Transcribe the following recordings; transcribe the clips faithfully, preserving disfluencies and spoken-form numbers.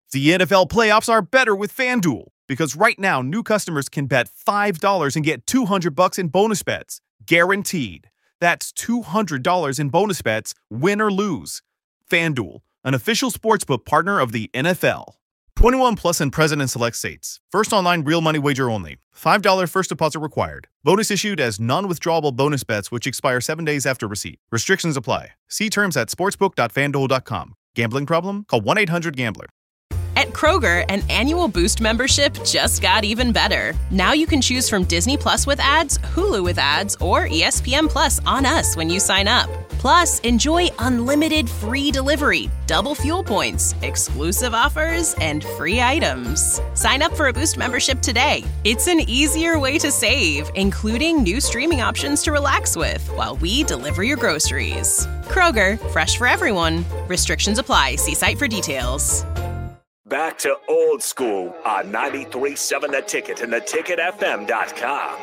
The N F L playoffs are better with FanDuel because right now new customers can bet five dollars and get two hundred bucks in bonus bets, guaranteed. That's two hundred dollars in bonus bets, win or lose. FanDuel, an official sportsbook partner of the N F L. twenty-one plus and present in select states. First online real money wager only. five dollars first deposit required. Bonus issued as non-withdrawable bonus bets which expire seven days after receipt. Restrictions apply. See terms at sportsbook dot fan duel dot com. Gambling problem? Call one eight hundred gambler. At Kroger, an annual Boost membership just got even better. Now you can choose from Disney Plus with ads, Hulu with ads, or E S P N Plus on us when you sign up. Plus, enjoy unlimited free delivery, double fuel points, exclusive offers, and free items. Sign up for a Boost membership today. It's an easier way to save, including new streaming options to relax with while we deliver your groceries. Kroger, fresh for everyone. Restrictions apply. See site for details. Back to old school on ninety-three point seven The Ticket and the ticket f m dot com.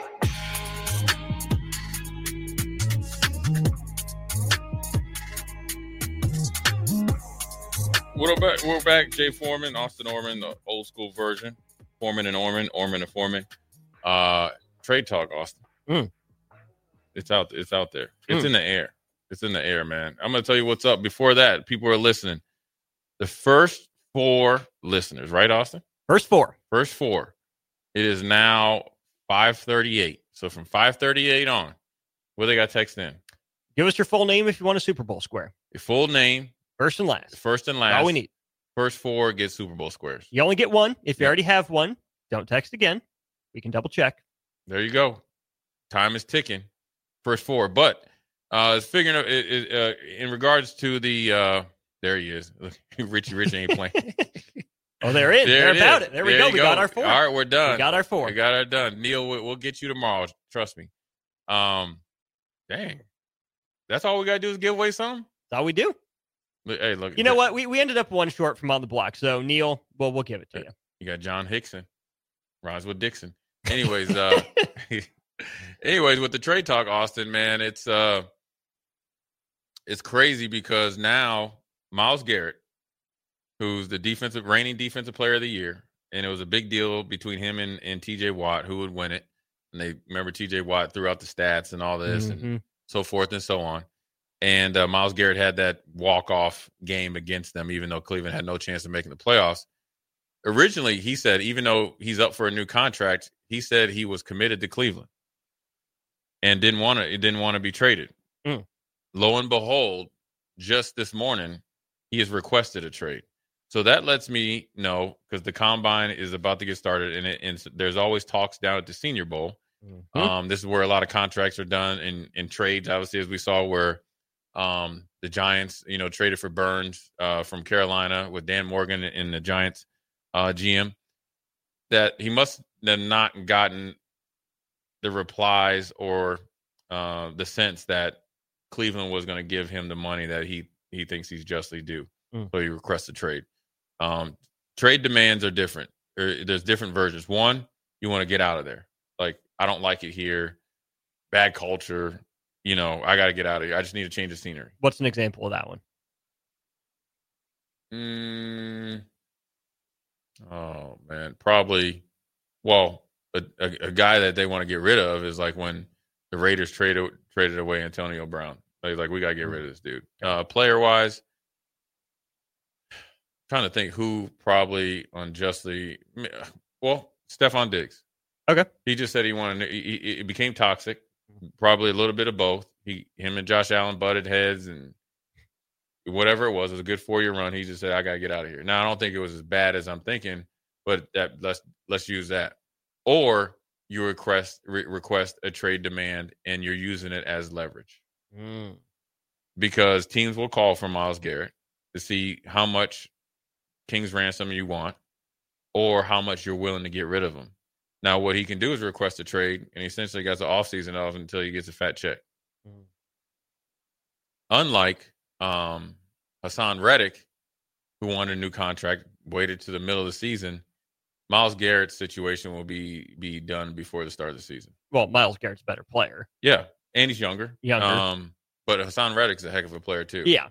We're back, we're back. Jay Foreman, Austin Orman, the old school version. Foreman and Orman, Orman and Foreman. Uh, trade talk, Austin. Mm. It's out. It's out there. It's Mm. in the air. It's in the air, man. I'm gonna tell you what's up. Before that, people are listening. The first four listeners, right, Austin? First four. First four. It is now five thirty-eight. So from five thirty-eight on, what they got text in? Give us your full name if you want a Super Bowl square. Your full name, First and last. first and That's last. all we need. First four get Super Bowl squares. You only get one. If you Yeah. already have one, don't text again. We can double check. There you go. Time is ticking. First four. But uh, it's figuring out it, it, uh, in regards to the uh, there he is. Richie Rich ain't playing. Oh, they're in. There They're it about is. it. There we There go. you We got our four. All right, we're done. We got our four. We got our done. Neil, we'll, we'll get you tomorrow. Trust me. Um, dang. That's all we got to do is give away something? That's all we do. Look- Hey, look. You know what? We we ended up one short from on the block. So, Neil, well, we'll give it to you. You got John Hickson, Roswell Dixon. Anyways, uh, anyways, with the trade talk, Austin, man, it's uh, it's crazy because now Myles Garrett, who's the defensive reigning defensive player of the year, and it was a big deal between him and, and T J Watt, who would win it. And they remember T J Watt threw out the stats and all this Mhm. and so forth and so on. And uh, Myles Garrett had that walk-off game against them, even though Cleveland had no chance of making the playoffs. Originally, he said, even though he's up for a new contract, he said he was committed to Cleveland and didn't want to. Didn't want to be traded. Mm. Lo and behold, just this morning, he has requested a trade. So that lets me know, because the combine is about to get started, and, it, and there's always talks down at the Senior Bowl. Mhm. Um, this is where a lot of contracts are done in, in trades, obviously, as we saw where um, the Giants, you know, traded for Burns uh, from Carolina with Dan Morgan in the Giants uh, G M. That he must have not gotten the replies or uh, the sense that Cleveland was going to give him the money that he he thinks he's justly due. Mm. So he requests a trade. Um, trade demands are different. There- There's different versions. One, you want to get out of there. Like, I don't like it here. Bad culture. You know, I got to get out of here. I just need to change the scenery. What's an example of that one? Mm, oh, man. Probably, well, a, a, a guy that they want to get rid of is like when the Raiders traded traded away Antonio Brown. Like, like we got to get rid of this dude. Uh, player-wise, trying to think who probably unjustly, well, Stephon Diggs. Okay. He just said he wanted, he, he, it became toxic, probably a little bit of both. He, him and Josh Allen butted heads and whatever it was, it was a good four-year run. He just said, I got to get out of here. Now, I don't think it was as bad as I'm thinking, but that let's, let's use that. Or you request, re- request a trade demand and you're using it as leverage. Mm. Because teams will call for Myles Garrett to see how much King's ransom you want or how much you're willing to get rid of him. Now, what he can do is request a trade, and he essentially gets an offseason off until he gets a fat check. Mm. Unlike um, Hassan Reddick, who wanted a new contract, waited to the middle of the season, Myles Garrett's situation will be be done before the start of the season. Well, Myles Garrett's a better player. Yeah, and he's younger. Younger. Um, but Hassan Reddick's a heck of a player, too. Yeah.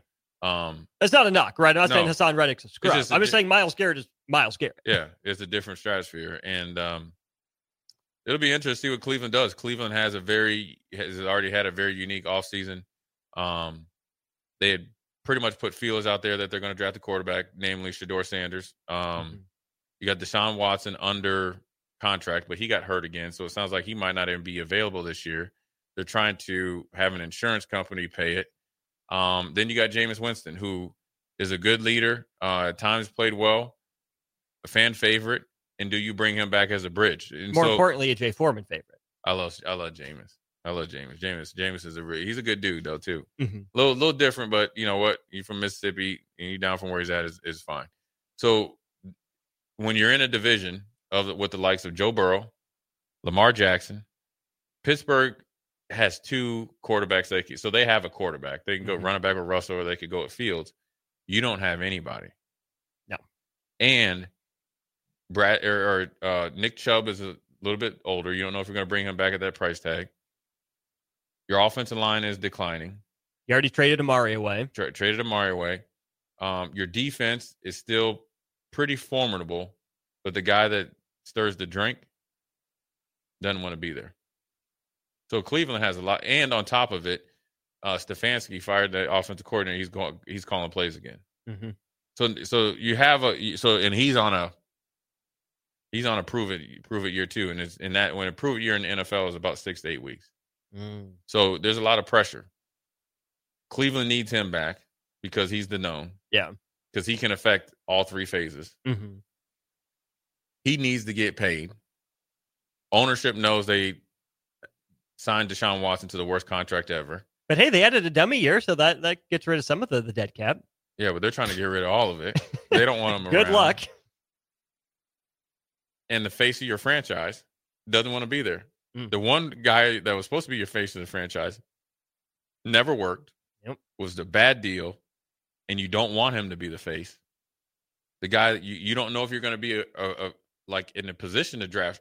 Um, That's not a knock, right? I'm not no, saying Hassan Reddick's a scrub. just a I'm just di- saying Myles Garrett is Myles Garrett. Yeah, it's a different stratosphere, and um, it'll be interesting to see what Cleveland does. Cleveland has a very has already had a very unique offseason. Um, they had pretty much put feelers out there that they're going to draft the quarterback, namely Shedeur Sanders. Um, mm-hmm. You got Deshaun Watson under contract, but he got hurt again, so it sounds like he might not even be available this year. They're trying to have an insurance company pay it. Um, then you got Jameis Winston, who is a good leader, uh, at times played well, a fan favorite, and do you bring him back as a bridge? And More so, importantly, a Jay Foreman favorite. I love I love Jameis. I love Jameis. Jameis Jameis is a re- he's a good dude though too. Mm-hmm. Little little different, but you know what? You from Mississippi and you down from where he's at is, is fine. So when you're in a division of with the likes of Joe Burrow, Lamar Jackson, Pittsburgh has two quarterbacks. They can, so they have a quarterback. They can go mm-hmm. running back with Russell, or they could go with Fields. You don't have anybody. No. And Brad or, or uh, Nick Chubb is a little bit older. You don't know if you're going to bring him back at that price tag. Your offensive line is declining. You already traded Amari away. Tra- traded Amari away. Um, your defense is still pretty formidable, but the guy that stirs the drink doesn't want to be there. So Cleveland has a lot, and on top of it, uh, Stefanski fired the offensive coordinator. He's going. He's calling plays again. Mm-hmm. So, so you have a so, and he's on a he's on a prove it prove it year two, and it's in that when a prove it year in the N F L is about six to eight weeks. Mm. So there's a lot of pressure. Cleveland needs him back because he's the known. Yeah, because he can affect all three phases. Mm-hmm. He needs to get paid. Ownership knows they signed Deshaun Watson to the worst contract ever. But hey, they added a dummy year, so that, that gets rid of some of the, the dead cap. Yeah, but they're trying to get rid of all of it. They don't want him Good around. Good luck. And the face of your franchise doesn't want to be there. Mm. The one guy that was supposed to be your face of the franchise never worked. Yep. Was the bad deal, and you don't want him to be the face. The guy that you, you don't know if you're going to be a, a, a like in a position to draft,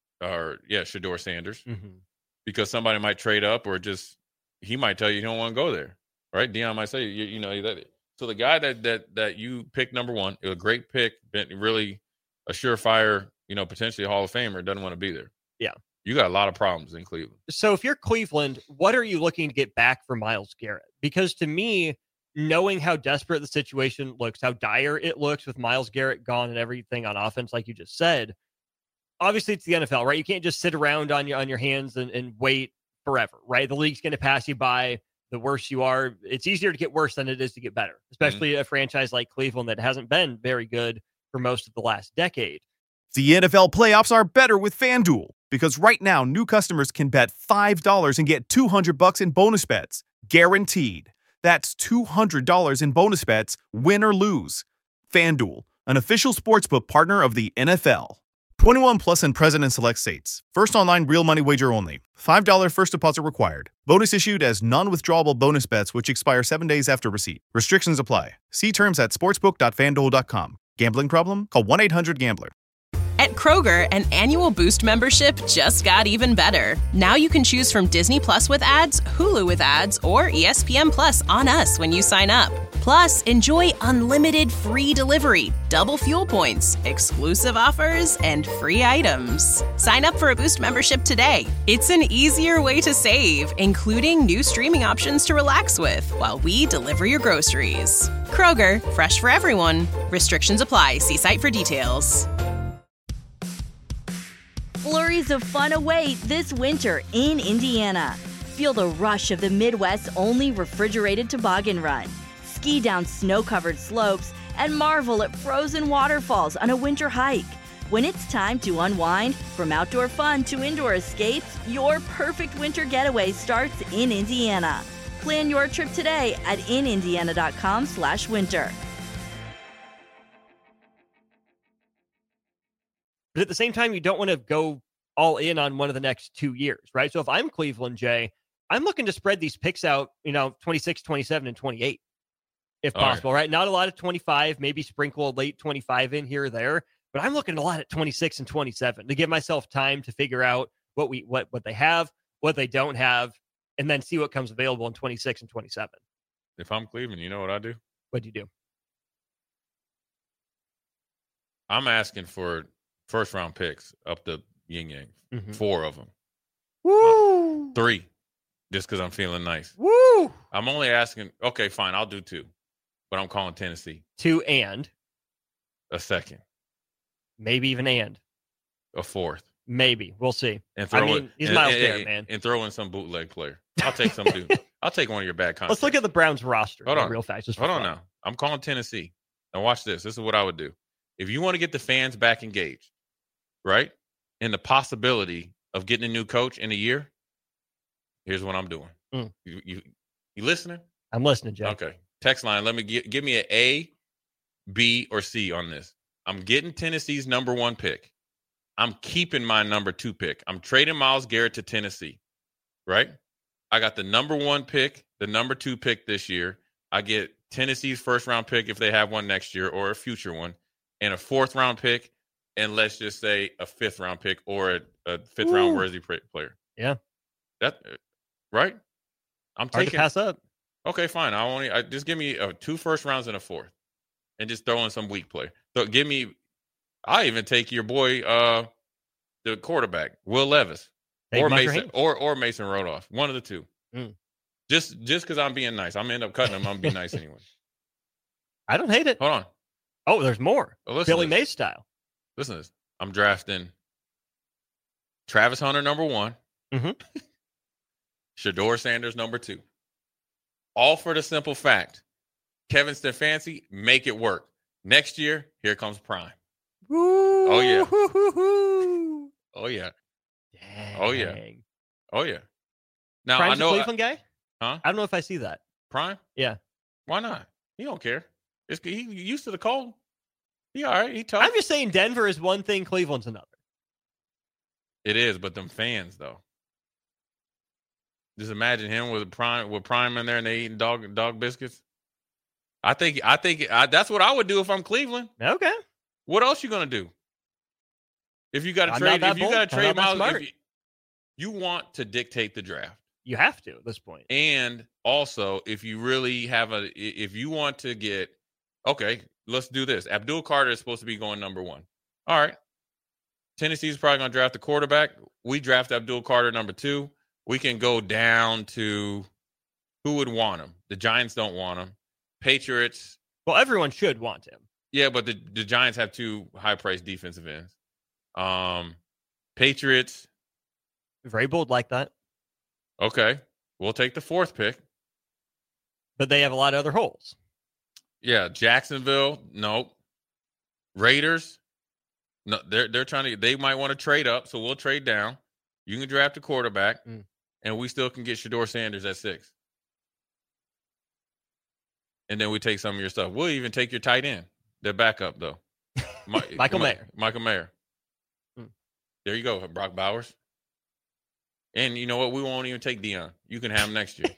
or yeah, Shedeur Sanders, mm-hmm. because somebody might trade up, or just he might tell you you don't want to go there, right? Deion might say you, you know that. So the guy that that that you picked number one, it was a great pick, been really a surefire, you know, potentially a Hall of Famer, doesn't want to be there. Yeah, you got a lot of problems in Cleveland. So if you're Cleveland, what are you looking to get back for Myles Garrett? Because to me, knowing how desperate the situation looks, how dire it looks with Myles Garrett gone and everything on offense, like you just said, obviously it's the N F L, right? You can't just sit around on your on your hands and, and wait forever, right? The league's going to pass you by. The worse you are, it's easier to get worse than it is to get better, especially mm-hmm. a franchise like Cleveland that hasn't been very good for most of the last decade. The N F L playoffs are better with FanDuel, because right now new customers can bet five dollars and get two hundred bucks in bonus bets, guaranteed. That's two hundred dollars in bonus bets, win or lose. FanDuel, an official sportsbook partner of the N F L. twenty-one plus and present in select states. First online real money wager only. five dollars first deposit required. Bonus issued as non-withdrawable bonus bets which expire seven days after receipt. Restrictions apply. See terms at sportsbook dot fan duel dot com. Gambling problem? Call one eight hundred gambler. At Kroger, an annual Boost membership just got even better. Now you can choose from Disney Plus with ads, Hulu with ads, or E S P N Plus on us when you sign up. Plus, enjoy unlimited free delivery, double fuel points, exclusive offers, and free items. Sign up for a Boost membership today. It's an easier way to save, including new streaming options to relax with while we deliver your groceries. Kroger, fresh for everyone. Restrictions apply. See site for details. Flurries of fun await this winter in Indiana. Feel the rush of the Midwest's only refrigerated toboggan run. Ski down snow-covered slopes and marvel at frozen waterfalls on a winter hike. When it's time to unwind, from outdoor fun to indoor escapes, your perfect winter getaway starts in Indiana. Plan your trip today at in indiana dot com slash winter. But at the same time, you don't want to go all in on one of the next two years, right? So if I'm Cleveland, Jay, I'm looking to spread these picks out, you know, twenty-six, twenty-seven, and twenty-eight, if possible, right. right? Not a lot of twenty-five, maybe sprinkle a late twenty-five in here or there, but I'm looking a lot at twenty-six and twenty-seven to give myself time to figure out what we what what they have, what they don't have, and then see what comes available in twenty-six and twenty-seven. If I'm Cleveland, you know what I do? What'd you do? I'm asking for first round picks up the yin yang. Mm-hmm. Four of them. Woo! Uh, three. Just because I'm feeling nice. Woo! I'm only asking. Okay, fine. I'll do two. But I'm calling Tennessee. Two and. A second. Maybe even and. A fourth. Maybe. We'll see. And throw I mean, in, he's and, Myles and, Garrett, and, man. And throw in some bootleg player. I'll take some dude. I'll take one of your bad contracts. Let's look at the Browns roster. Hold on. Real fast. Just Hold on fun. now. I'm calling Tennessee. Now watch this. This is what I would do. If you want to get the fans back engaged, right? And the possibility of getting a new coach in a year, here's what I'm doing. Mm. You, you you listening? I'm listening, Jay. Okay. Text line. Let me get, give me an A, B, or C on this. I'm getting Tennessee's number one pick. I'm keeping my number two pick. I'm trading Myles Garrett to Tennessee, right? I got the number one pick, the number two pick this year. I get Tennessee's first round pick if they have one next year or a future one, and a fourth round pick, and let's just say a fifth round pick or a, a fifth Ooh. round worthy player. Yeah, that right. I'm Hard taking to pass up. Okay, fine. I only I, just give me a, two first rounds and a fourth, and just throw in some weak play. So give me. I even take your boy, uh, the quarterback, Will Levis, take or Mason, or or Mason Rudolph, one of the two. Mm. Just just because I'm being nice, I'm gonna end up cutting him. I'm gonna be nice anyway. I don't hate it. Hold on. Oh, there's more. Oh, Billy Mays style. Listen to this. I'm drafting Travis Hunter number one, mm-hmm. Shedeur Sanders number two. All for the simple fact, Kevin Stefanski, make it work. Next year, here comes Prime. Ooh, oh yeah. Hoo, hoo, hoo. Oh yeah. Dang. Oh yeah. Oh yeah. Now Prime's I know a Cleveland guy. Huh? I don't know if I see that. Prime? Yeah. Why not? He don't care. It's, he used to the cold. He all right. He tough. I'm just saying Denver is one thing, Cleveland's another. It is, but them fans though. Just imagine him with Prime with Prime in there and they eating dog dog biscuits. I think I think I, that's what I would do if I'm Cleveland. Okay. What else you gonna do? If you got to I'm trade, not if you bold. got to trade I'm not Myles, you, you want to dictate the draft. You have to at this point. And also, if you really have a, if you want to get, okay, let's do this. Abdul Carter is supposed to be going number one. All right. Tennessee's probably going to draft the quarterback. We draft Abdul Carter number two. We can go down to who would want him. The Giants don't want him. Patriots. Well, everyone should want him. Yeah, but the, the Giants have two high-priced defensive ends. Um, Patriots. Very bold like that. Okay. We'll take the fourth pick. But they have a lot of other holes. Yeah. Jacksonville. Nope. Raiders. No, they're they're trying to. They might want to trade up, so we'll trade down. You can draft a quarterback, mm. and we still can get Shedeur Sanders at six. And then we take some of your stuff. We'll even take your tight end, their backup though. My, Michael my, Mayer. Michael Mayer. Mm. There you go, Brock Bowers. And you know what? We won't even take Dion. You can have him next year.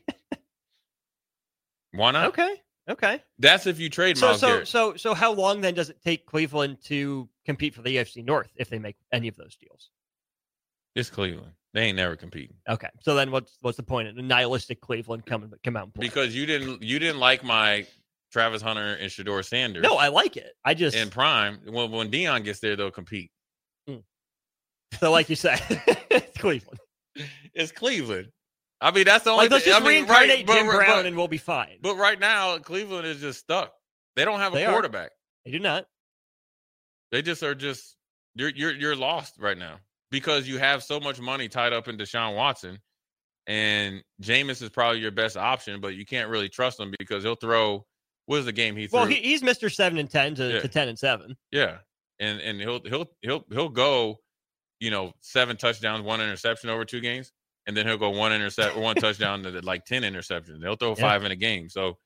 Why not? Okay. Okay. That's if you trade so, Myles so, Garrett. So, so how long then does it take Cleveland to compete for the A F C North if they make any of those deals? It's Cleveland. They ain't never competing. Okay. So then what's what's the point of the nihilistic Cleveland coming come out and play? Because you didn't you didn't like my Travis Hunter and Shedeur Sanders. No, I like it. I just in Prime. Well, when Dion gets there, they'll compete. Mm. So, like you said, it's Cleveland. It's Cleveland. I mean, that's the only like, let's thing. just I mean, reincarnate right, Jim but, Brown but, and we'll be fine. But right now, Cleveland is just stuck. They don't have a they quarterback. Are. They do not. They just are just you're you're you're lost right now because you have so much money tied up in Deshaun Watson, and Jameis is probably your best option, but you can't really trust him because he'll throw. What is the game he threw? Well, he, he's Mister Seven and Ten to, yeah. to ten and Seven. Yeah, and and he'll he'll he'll he'll go, you know, seven touchdowns, one interception over two games. And then he'll go one intercept, one touchdown to like ten interceptions. They'll throw five yeah. in a game. So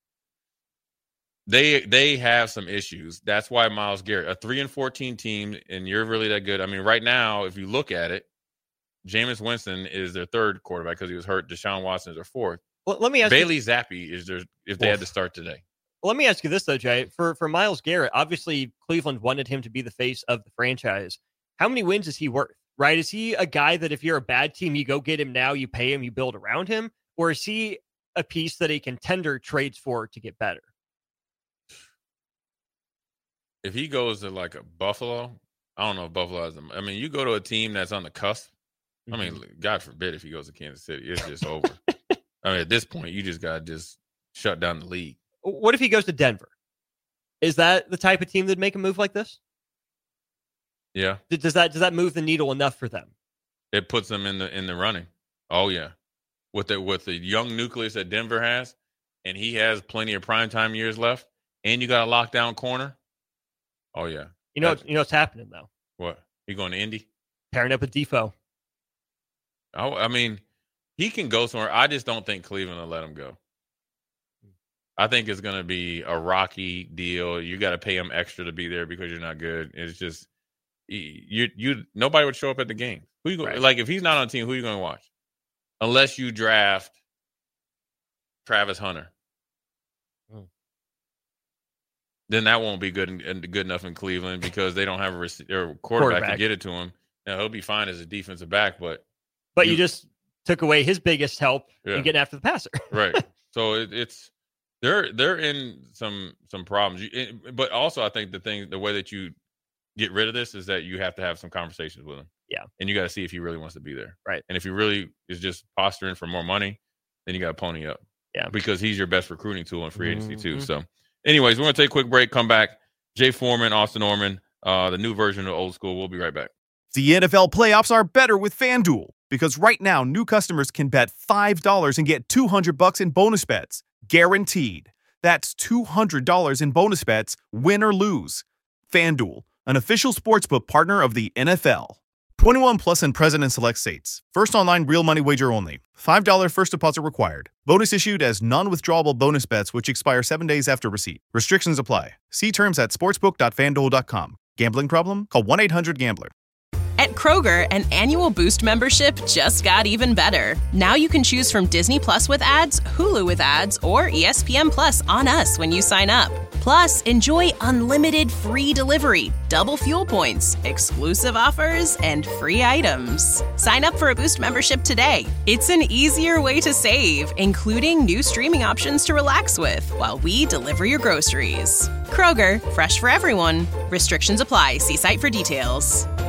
they they have some issues. That's why Myles Garrett, a three and fourteen team, and you're really that good. I mean, right now, if you look at it, Jameis Winston is their third quarterback because he was hurt. Deshaun Watson is their fourth. Well, let me ask Bailey you, Zappi is their if they well, had to start today. Let me ask you this though, Jay. For for Myles Garrett, obviously Cleveland wanted him to be the face of the franchise. How many wins is he worth? Right? Is he a guy that if you're a bad team, you go get him now, you pay him, you build around him? Or is he a piece that a contender trades for to get better? if he goes to like a Buffalo, I don't know if Buffalo has them. I mean, you go to a team that's on the cusp. Mm-hmm. I mean, God forbid if he goes to Kansas City, it's just over. I mean, at this point, you just got to just shut down the league. What if he goes to Denver? Is that the type of team that'd make a move like this? Yeah. Does that does that move the needle enough for them? It puts them in the in the running. Oh yeah, with the with the young nucleus that Denver has, and he has plenty of primetime years left, and you got a lockdown corner. Oh yeah. You know That's, you know what's happening though. What? He going to Indy? Pairing up with Defoe. I, I mean, he can go somewhere. I just don't think Cleveland will let him go. I think it's going to be a rocky deal. You got to pay him extra to be there because you're not good. It's just you. You nobody would show up at the game. Who you go, right. Like if he's not on the team, who are you going to watch? Unless you draft Travis Hunter, hmm. then that won't be good and good enough in Cleveland because they don't have a rec- or quarterback, quarterback to get it to him. Now he'll be fine as a defensive back, but but you, you just took away his biggest help yeah. in getting after the passer, right? So it, it's. They're they're in some some problems, you, but also I think the thing the way that you get rid of this is that you have to have some conversations with him. Yeah, and you got to see if he really wants to be there, right? And if he really is just posturing for more money, then you got to pony up. Yeah, because he's your best recruiting tool in free agency mm-hmm. too. So, anyways, we're gonna take a quick break. Come back. Jay Foreman, Austin Norman, uh, the new version of Old School. We'll be right back. The N F L playoffs are better with FanDuel because right now new customers can bet five dollars and get two hundred bucks in bonus bets. Guaranteed. That's two hundred dollars in bonus bets, win or lose. FanDuel, an official sportsbook partner of the N F L. twenty-one plus and present in select states. First online real money wager only. five dollars first deposit required. Bonus issued as non-withdrawable bonus bets which expire seven days after receipt. Restrictions apply. See terms at sportsbook dot fan duel dot com. Gambling problem? Call one eight hundred gambler. At Kroger, an annual Boost membership just got even better. Now you can choose from Disney Plus with ads, Hulu with ads, or E S P N Plus on us when you sign up. Plus, enjoy unlimited free delivery, double fuel points, exclusive offers, and free items. Sign up for a Boost membership today. It's an easier way to save, including new streaming options to relax with while we deliver your groceries. Kroger, fresh for everyone. Restrictions apply. See site for details.